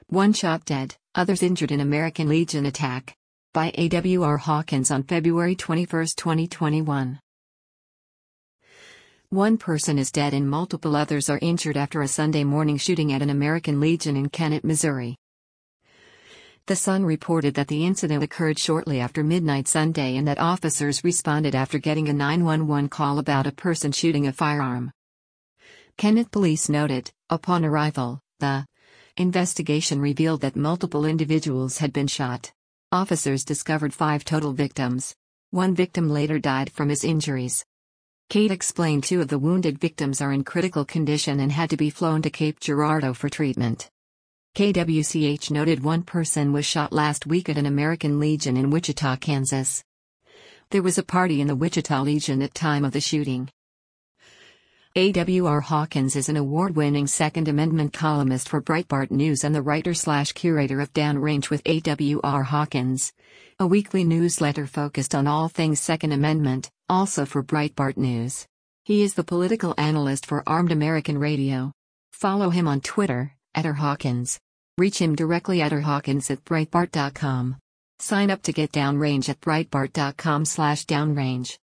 One shot dead, others injured in American Legion attack. By A.W.R. Hawkins on February 21, 2021. One person is dead and multiple others are injured after a Sunday morning shooting at an American Legion in Kennett, Missouri. The Sun reported that the incident occurred shortly after midnight Sunday and that officers responded after getting a 911 call about a person shooting a firearm. Kennett police noted, upon arrival, the investigation revealed that multiple individuals had been shot. Officers discovered 5 total victims. One victim later died from his injuries. Kate explained 2 of the wounded victims are in critical condition and had to be flown to Cape Girardeau for treatment. KWCH noted one person was shot last week at an American Legion in Wichita, Kansas. There was a party in the Wichita Legion at time of the shooting. A.W.R. Hawkins is an award-winning Second Amendment columnist for Breitbart News and the writer/curator of Downrange with A.W.R. Hawkins, a weekly newsletter focused on all things Second Amendment, also for Breitbart News. He is the political analyst for Armed American Radio. Follow him on Twitter, @RHawkins. Reach him directly at rhawkins@breitbart.com. Sign up to get Downrange at breitbart.com/downrange.